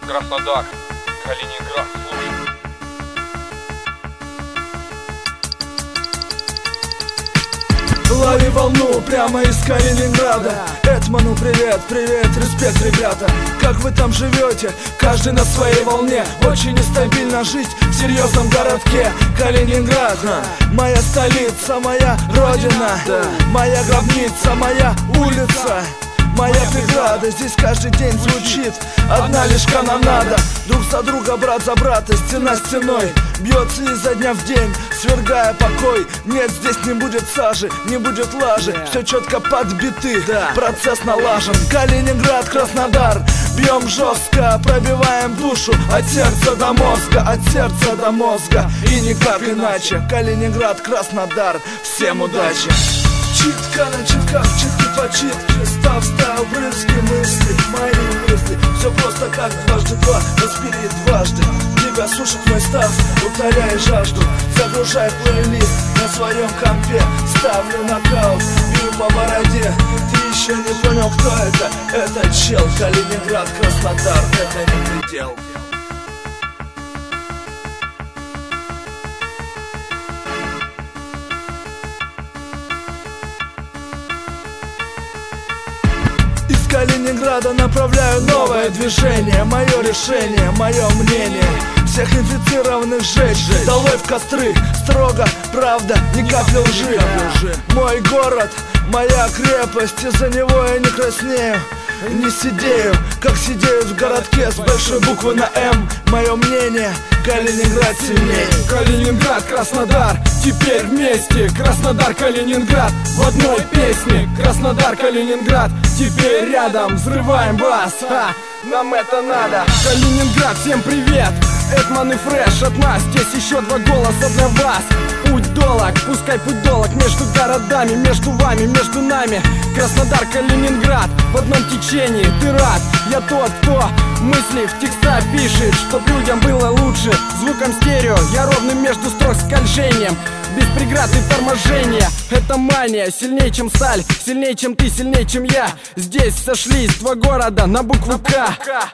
Краснодар, Калининград, слушай. Лови волну прямо из Калининграда. Этману привет, привет, респект, ребята. Как вы там живете? Каждый на своей волне. Очень нестабильно жить в серьезном городке. Калининград, моя столица, моя родина, моя гробница, моя улица, моя преграда. Здесь каждый день звучит одна лишь канонада. Друг за друга, брат за брата, стена стеной бьется изо дня в день, свергая покой. Нет, здесь не будет сажи, не будет лажи. Все четко подбиты, процесс налажен. Калининград, Краснодар, бьем жестко, пробиваем душу от сердца до мозга, от сердца до мозга. И никак иначе. Калининград, Краснодар, всем удачи. Читка на читках, читки по читке. Став, брызги, мысли, мои мысли. Все просто как дважды два, разбери дважды. Тебя сушит мой став, утоляй жажду. Загружай плейлист на своем компе. Ставлю нокаут, бью по бороде. Ты еще не понял, кто это? Это чел. Калининград, Краснодар, это не предел. Из Калининграда направляю новое движение. Мое решение, мое мнение. Всех инфицированных сжечь, долой в костры. Строго, правда, ни капли лжи. Мой город, моя крепость. Из-за него я не краснею, не сидею, как сидеют в городке с большой буквы на М. Мое мнение, Калининград сильнее. Калининград, Краснодар, теперь вместе. Краснодар, Калининград в одной песне. Краснодар, Калининград, теперь рядом. Взрываем вас, нам это надо. Калининград, всем привет. Этман и Фреш от нас. Здесь еще два голоса для вас. Путь долог, пускай путь долог между городами, между вами, между нами. Краснодар, Калининград в одном течении. Ты рад? Я тот, кто мысли в текста пишет, чтоб людям было лучше. Звуком стерео, я ровным между строк скольжением, без преград и торможения. Это мания, сильнее чем сталь, сильнее чем ты, сильнее чем я. Здесь сошлись два города на букву К.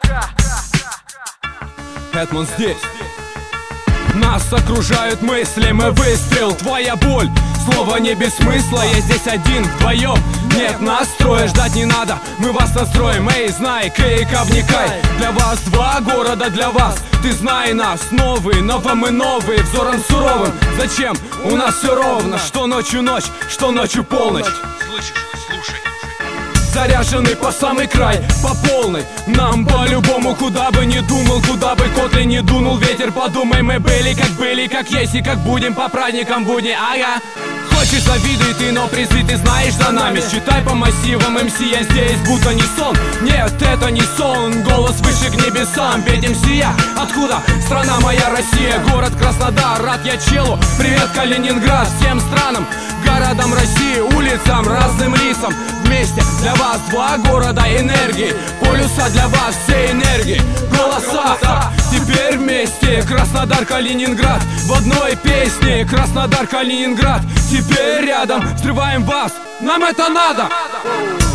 Этман здесь. Нас окружают мысли, мы выстрел, твоя боль. Слово не без смысла, я здесь один, вдвоем. Нет настроя, ждать не надо, мы вас настроим. Эй, знай, кейка, вникай. Для вас два города, для вас. Ты знай нас, новые, мы новые, взором суровым. Зачем? У нас все ровно. Что ночью ночь, что ночью полночь. Слышишь? Слушай. Заряженный по самый край, по полной. Нам по-любому, куда бы ни думал, куда бы котли не дунул ветер. Подумай, мы были, как есть и как будем по праздникам будни, ага. Хочешь, завидуй ты, но призы ты знаешь за нами. Считай по массивам МС, я здесь будто не сон. Нет, это не сон, голос выше к небесам. Ведь МС я, откуда? Страна моя Россия, город Краснодар, рад я челу. Привет, Калининград, всем странам, городам России, улицам, разным лицам. Вместе для вас два города энергии, полюса для вас все энергии, голоса. Теперь вместе Краснодар, Калининград в одной песне. Краснодар, Калининград, теперь рядом. Взрываем вас, нам это надо.